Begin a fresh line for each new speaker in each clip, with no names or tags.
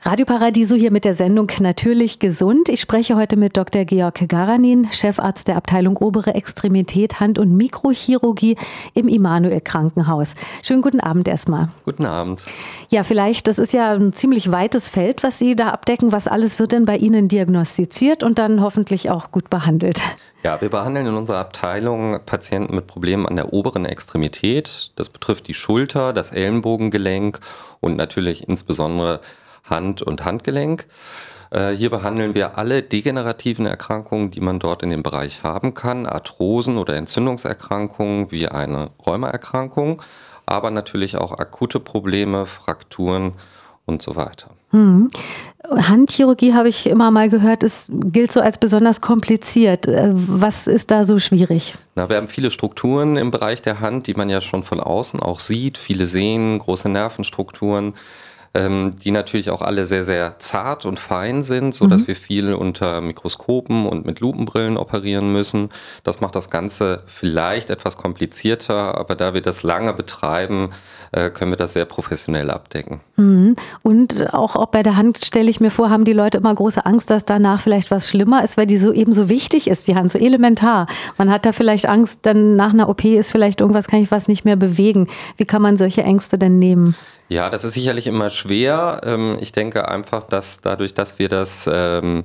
Radio Paradiso hier mit der Sendung Natürlich gesund. Ich spreche heute mit Dr. Georg Garanin, Chefarzt der Abteilung Obere Extremität, Hand- und Mikrochirurgie im Immanuel Krankenhaus. Schönen guten Abend erstmal.
Guten Abend.
Ja, vielleicht, das ist ja ein ziemlich weites Feld, was Sie da abdecken. Was alles wird denn bei Ihnen diagnostiziert und dann hoffentlich auch gut behandelt?
Ja, wir behandeln in unserer Abteilung Patienten mit Problemen an der oberen Extremität. Das betrifft die Schulter, das Ellenbogengelenk und natürlich insbesondere Hand- und Handgelenk. Hier behandeln wir alle degenerativen Erkrankungen, die man dort in dem Bereich haben kann, Arthrosen oder Entzündungserkrankungen wie eine Rheumaerkrankung, aber natürlich auch akute Probleme, Frakturen und so weiter.
Handchirurgie, habe ich immer mal gehört, gilt so als besonders kompliziert. Was ist da so schwierig?
Wir haben viele Strukturen im Bereich der Hand, die man ja schon von außen auch sieht, viele Sehnen, große Nervenstrukturen, die natürlich auch alle sehr, sehr zart und fein sind, sodass wir viel unter Mikroskopen und mit Lupenbrillen operieren müssen. Das macht das Ganze vielleicht etwas komplizierter, aber da wir das lange betreiben, können wir das sehr professionell abdecken.
Und auch bei der Hand, stelle ich mir vor, haben die Leute immer große Angst, dass danach vielleicht was schlimmer ist, weil die so eben so wichtig ist, die Hand, so elementar. Man hat da vielleicht Angst, dann nach einer OP ist vielleicht irgendwas, kann ich was nicht mehr bewegen. Wie kann man solche Ängste denn nehmen?
Ja, das ist sicherlich immer schwer. Ich denke einfach, dass dadurch, dass wir das in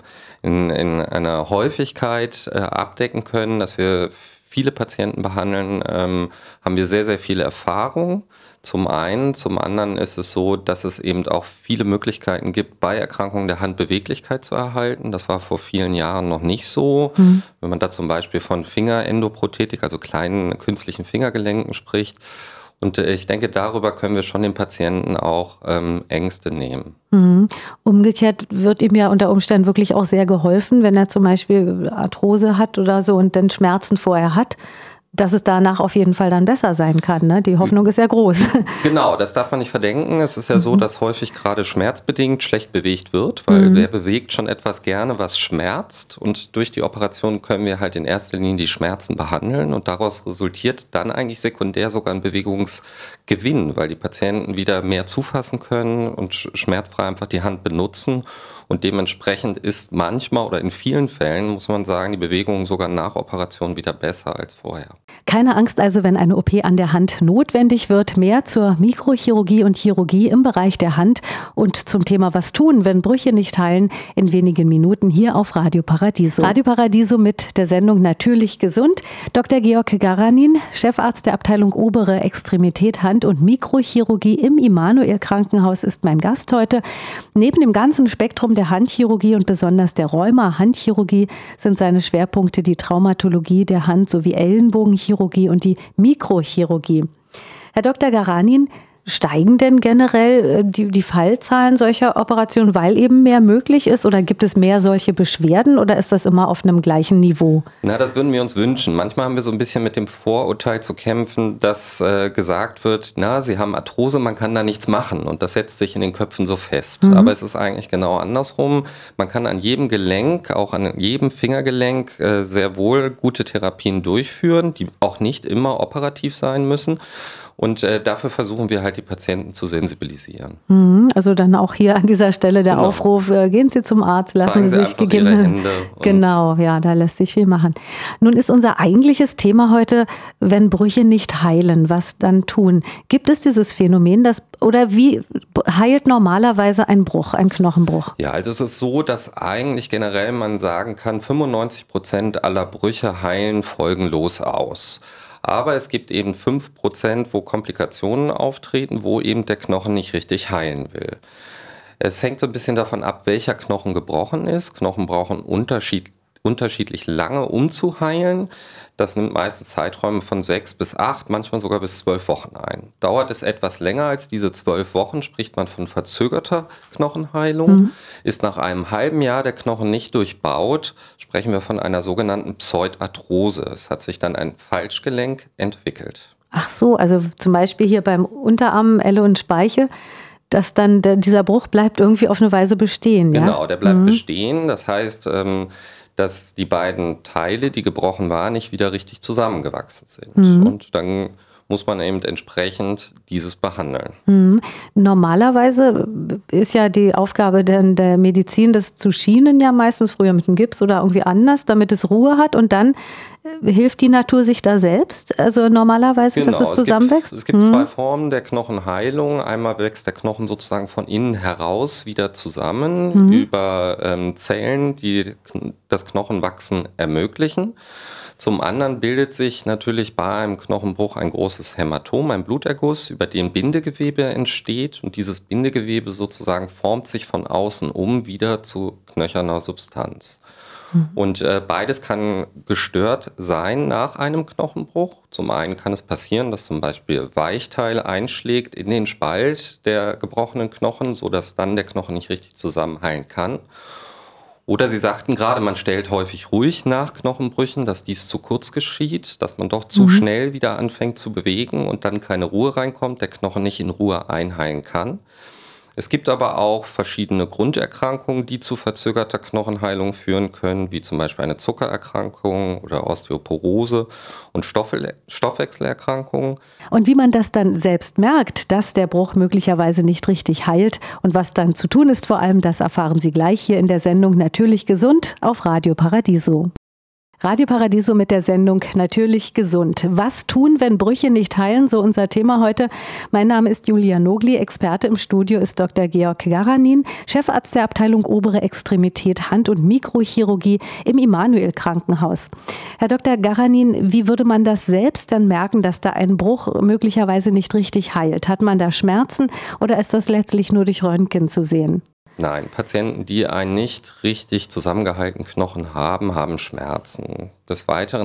einer Häufigkeit abdecken können, dass wir viele Patienten behandeln, haben wir sehr, sehr viele Erfahrung. Zum einen, zum anderen ist es so, dass es eben auch viele Möglichkeiten gibt, bei Erkrankungen der Hand Beweglichkeit zu erhalten. Das war vor vielen Jahren noch nicht so. Wenn man da zum Beispiel von Fingerendoprothetik, also kleinen künstlichen Fingergelenken spricht. Und ich denke, darüber können wir schon den Patienten auch Ängste nehmen.
Umgekehrt wird ihm ja unter Umständen wirklich auch sehr geholfen, wenn er zum Beispiel Arthrose hat oder so und dann Schmerzen vorher hat, dass es danach auf jeden Fall dann besser sein kann. Ne? Die Hoffnung ist ja groß.
Genau, das darf man nicht verdenken. Es ist ja so, dass häufig gerade schmerzbedingt schlecht bewegt wird, weil wer bewegt schon etwas gerne, was schmerzt. Und durch die Operation können wir halt in erster Linie die Schmerzen behandeln. Und daraus resultiert dann eigentlich sekundär sogar ein Bewegungsgewinn, weil die Patienten wieder mehr zufassen können und schmerzfrei einfach die Hand benutzen. Und dementsprechend ist manchmal oder in vielen Fällen, muss man sagen, die Bewegung sogar nach Operation wieder besser als vorher.
Keine Angst also, wenn eine OP an der Hand notwendig wird. Mehr zur Mikrochirurgie und Chirurgie im Bereich der Hand und zum Thema Was tun, wenn Brüche nicht heilen, in wenigen Minuten hier auf Radio Paradiso. Radio Paradiso mit der Sendung Natürlich gesund. Dr. Georg Garanin, Chefarzt der Abteilung Obere Extremität, Hand- und Mikrochirurgie im Immanuel Krankenhaus, ist mein Gast heute. Neben dem ganzen Spektrum der Handchirurgie und besonders der Rheuma-Handchirurgie sind seine Schwerpunkte die Traumatologie der Hand sowie Ellenbogenchirurgie und die Mikrochirurgie. Herr Dr. Garanin, steigen denn generell die Fallzahlen solcher Operationen, weil eben mehr möglich ist? Oder gibt es mehr solche Beschwerden oder ist das immer auf einem gleichen Niveau?
Das würden wir uns wünschen. Manchmal haben wir so ein bisschen mit dem Vorurteil zu kämpfen, dass gesagt wird, Sie haben Arthrose, man kann da nichts machen. Und das setzt sich in den Köpfen so fest. Aber es ist eigentlich genau andersrum. Man kann an jedem Gelenk, auch an jedem Fingergelenk, sehr wohl gute Therapien durchführen, die auch nicht immer operativ sein müssen. Und dafür versuchen wir halt, die Patienten zu sensibilisieren.
Also dann auch hier an dieser Stelle der Aufruf, gehen Sie zum Arzt, lassen Sie sich gegebenenfalls. Genau, ja, da lässt sich viel machen. Nun ist unser eigentliches Thema heute, wenn Brüche nicht heilen, was dann tun? Gibt es dieses Phänomen, oder wie heilt normalerweise ein Bruch, ein Knochenbruch?
Ja, also es ist so, dass eigentlich generell man sagen kann, 95% aller Brüche heilen folgenlos aus. Aber es gibt eben 5%, wo Komplikationen auftreten, wo eben der Knochen nicht richtig heilen will. Es hängt so ein bisschen davon ab, welcher Knochen gebrochen ist. Knochen brauchen unterschiedlich lange, um zu heilen. Das nimmt meistens Zeiträume von 6 bis 8, manchmal sogar bis 12 Wochen ein. Dauert es etwas länger als diese 12 Wochen, spricht man von verzögerter Knochenheilung. Ist nach einem halben Jahr der Knochen nicht durchbaut, sprechen wir von einer sogenannten Pseudarthrose. Es hat sich dann ein Falschgelenk entwickelt.
Ach so, also zum Beispiel hier beim Unterarm, Elle und Speiche, dass dann dieser Bruch bleibt irgendwie auf eine Weise bestehen.
Genau, der bleibt bestehen. Das heißt, dass die beiden Teile, die gebrochen waren, nicht wieder richtig zusammengewachsen sind. Und dann muss man eben entsprechend dieses behandeln.
Normalerweise ist ja die Aufgabe der Medizin, das zu schienen ja meistens, früher mit einem Gips oder irgendwie anders, damit es Ruhe hat und dann hilft die Natur sich da selbst? Also normalerweise, dass es zusammenwächst?
Es gibt zwei Formen der Knochenheilung. Einmal wächst der Knochen sozusagen von innen heraus wieder zusammen über Zellen, die das Knochenwachsen ermöglichen. Zum anderen bildet sich natürlich bei einem Knochenbruch ein großes Hämatom, ein Bluterguss, über dem Bindegewebe entsteht. Und dieses Bindegewebe sozusagen formt sich von außen wieder zu knöcherner Substanz. Und beides kann gestört sein nach einem Knochenbruch. Zum einen kann es passieren, dass zum Beispiel Weichteil einschlägt in den Spalt der gebrochenen Knochen, sodass dann der Knochen nicht richtig zusammenheilen kann. Oder Sie sagten gerade, man stellt häufig ruhig nach Knochenbrüchen, dass dies zu kurz geschieht, dass man doch zu schnell wieder anfängt zu bewegen und dann keine Ruhe reinkommt, der Knochen nicht in Ruhe einheilen kann. Es gibt aber auch verschiedene Grunderkrankungen, die zu verzögerter Knochenheilung führen können, wie zum Beispiel eine Zuckererkrankung oder Osteoporose und Stoffwechselerkrankungen.
Und wie man das dann selbst merkt, dass der Bruch möglicherweise nicht richtig heilt und was dann zu tun ist vor allem, das erfahren Sie gleich hier in der Sendung Natürlich gesund auf Radio Paradiso. Radio Paradiso mit der Sendung Natürlich gesund. Was tun, wenn Brüche nicht heilen? So unser Thema heute. Mein Name ist Julia Nogli. Experte im Studio ist Dr. Georg Garanin, Chefarzt der Abteilung Obere Extremität Hand- und Mikrochirurgie im Immanuel Krankenhaus. Herr Dr. Garanin, wie würde man das selbst dann merken, dass da ein Bruch möglicherweise nicht richtig heilt? Hat man da Schmerzen oder ist das letztlich nur durch Röntgen zu sehen?
Nein, Patienten, die einen nicht richtig zusammengehaltenen Knochen haben, haben Schmerzen. Des Weiteren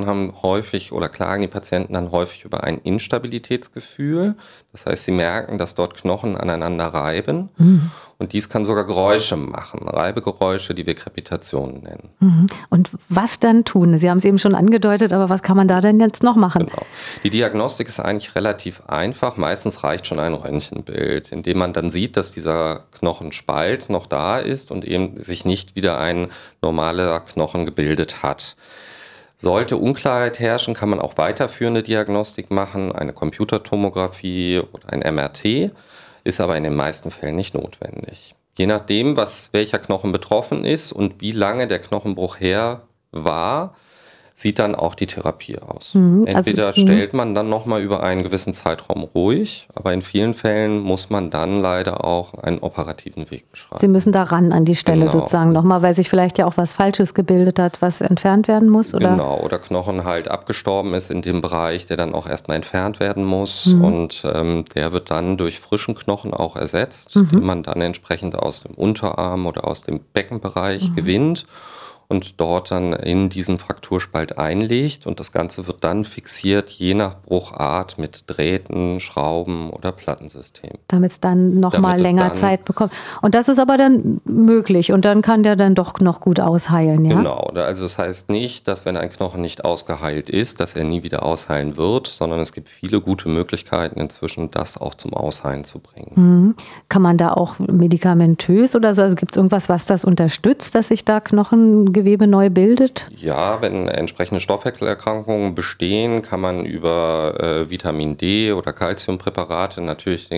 klagen die Patienten dann häufig über ein Instabilitätsgefühl. Das heißt, sie merken, dass dort Knochen aneinander reiben. Und dies kann sogar Geräusche machen, Reibegeräusche, die wir Krepitationen nennen.
Und was dann tun? Sie haben es eben schon angedeutet, aber was kann man da denn jetzt noch machen?
Genau. Die Diagnostik ist eigentlich relativ einfach. Meistens reicht schon ein Röntgenbild, in dem man dann sieht, dass dieser Knochenspalt noch da ist und eben sich nicht wieder ein normaler Knochen gebildet hat. Sollte Unklarheit herrschen, kann man auch weiterführende Diagnostik machen, eine Computertomographie oder ein MRT, ist aber in den meisten Fällen nicht notwendig. Je nachdem, welcher Knochen betroffen ist und wie lange der Knochenbruch her war, sieht dann auch die Therapie aus. Entweder stellt man dann nochmal über einen gewissen Zeitraum ruhig, aber in vielen Fällen muss man dann leider auch einen operativen Weg beschreiten.
Sie müssen da ran an die Stelle sozusagen nochmal, weil sich vielleicht ja auch was Falsches gebildet hat, was entfernt werden muss? Oder?
Genau, oder Knochen halt abgestorben ist in dem Bereich, der dann auch erstmal entfernt werden muss. Und der wird dann durch frischen Knochen auch ersetzt, den man dann entsprechend aus dem Unterarm oder aus dem Beckenbereich gewinnt und dort dann in diesen Frakturspalt einlegt und das Ganze wird dann fixiert, je nach Bruchart mit Drähten, Schrauben oder Plattensystem.
Damit es dann nochmal länger Zeit bekommt. Und das ist aber dann möglich und dann kann der dann doch noch gut ausheilen, ja?
Genau, also das heißt nicht, dass wenn ein Knochen nicht ausgeheilt ist, dass er nie wieder ausheilen wird, sondern es gibt viele gute Möglichkeiten inzwischen, das auch zum Ausheilen zu bringen.
Kann man da auch medikamentös oder so, also gibt es irgendwas, was das unterstützt, dass sich da Knochengewebe neu bildet?
Ja, wenn entsprechende Stoffwechselerkrankungen bestehen, kann man über Vitamin D oder Calciumpräparate natürlich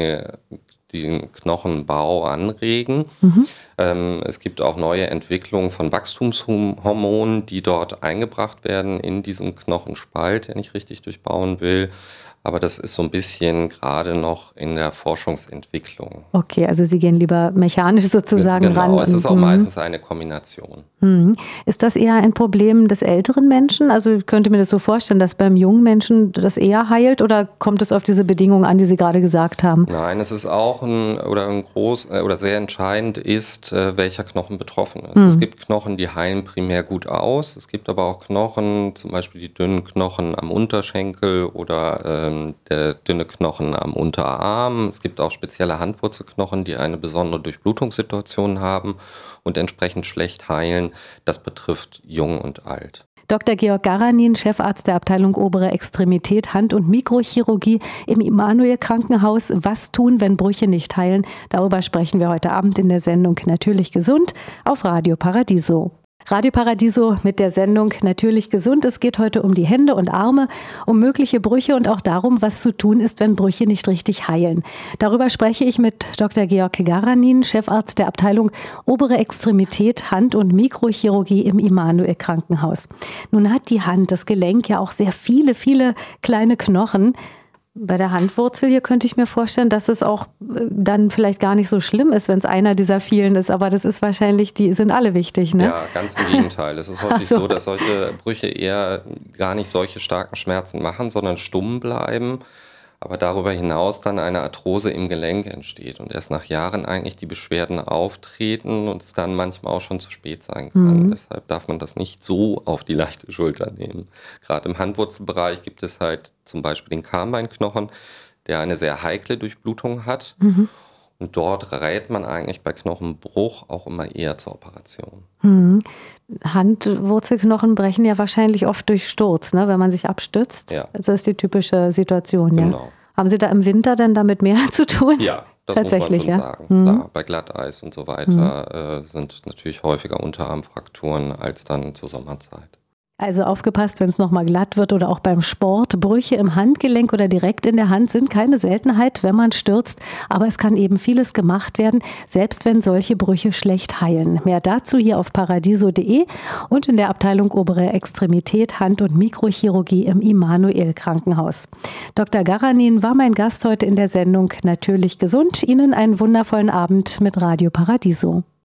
den Knochenbau anregen. Es gibt auch neue Entwicklungen von Wachstumshormonen, die dort eingebracht werden in diesen Knochenspalt, den ich richtig durchbauen will. Aber das ist so ein bisschen gerade noch in der Forschungsentwicklung.
Okay, also Sie gehen lieber mechanisch sozusagen ran.
Genau, es ist auch meistens eine Kombination.
Ist das eher ein Problem des älteren Menschen? Also ich könnte mir das so vorstellen, dass beim jungen Menschen das eher heilt oder kommt es auf diese Bedingungen an, die Sie gerade gesagt haben?
Nein, es ist auch sehr entscheidend ist, welcher Knochen betroffen ist. Es gibt Knochen, die heilen primär gut aus. Es gibt aber auch Knochen, zum Beispiel die dünnen Knochen am Unterschenkel oder der dünne Knochen am Unterarm. Es gibt auch spezielle Handwurzelknochen, die eine besondere Durchblutungssituation haben und entsprechend schlecht heilen. Das betrifft Jung und Alt.
Dr. Georg Garanin, Chefarzt der Abteilung Obere Extremität Hand- und Mikrochirurgie im Immanuel Krankenhaus. Was tun, wenn Brüche nicht heilen? Darüber sprechen wir heute Abend in der Sendung Natürlich gesund auf Radio Paradiso. Radio Paradiso mit der Sendung Natürlich gesund. Es geht heute um die Hände und Arme, um mögliche Brüche und auch darum, was zu tun ist, wenn Brüche nicht richtig heilen. Darüber spreche ich mit Dr. Georg Garanin, Chefarzt der Abteilung Obere Extremität, Hand- und Mikrochirurgie im Immanuel Krankenhaus. Nun hat die Hand, das Gelenk ja auch sehr viele kleine Knochen. Bei der Handwurzel hier könnte ich mir vorstellen, dass es auch dann vielleicht gar nicht so schlimm ist, wenn es einer dieser vielen ist. Aber das ist wahrscheinlich, die sind alle wichtig, ne?
Ja, ganz im Gegenteil. Es ist häufig so, dass solche Brüche eher gar nicht solche starken Schmerzen machen, sondern stumm bleiben. Aber darüber hinaus dann eine Arthrose im Gelenk entsteht und erst nach Jahren eigentlich die Beschwerden auftreten und es dann manchmal auch schon zu spät sein kann. Deshalb darf man das nicht so auf die leichte Schulter nehmen. Gerade im Handwurzelbereich gibt es halt zum Beispiel den Kahnbeinknochen, der eine sehr heikle Durchblutung hat. Und dort rät man eigentlich bei Knochenbruch auch immer eher zur Operation.
Handwurzelknochen brechen ja wahrscheinlich oft durch Sturz, ne, wenn man sich abstützt.
Ja.
Das ist die typische Situation.
Genau.
Ja. Haben Sie da im Winter denn damit mehr zu tun?
Ja, das
tatsächlich,
muss man schon sagen. Klar, bei Glatteis und so weiter sind natürlich häufiger Unterarmfrakturen als dann zur Sommerzeit.
Also aufgepasst, wenn es nochmal glatt wird oder auch beim Sport. Brüche im Handgelenk oder direkt in der Hand sind keine Seltenheit, wenn man stürzt. Aber es kann eben vieles gemacht werden, selbst wenn solche Brüche schlecht heilen. Mehr dazu hier auf paradiso.de und in der Abteilung Obere Extremität, Hand- und Mikrochirurgie im Immanuel Krankenhaus. Dr. Garanin war mein Gast heute in der Sendung Natürlich gesund. Ihnen einen wundervollen Abend mit Radio Paradiso.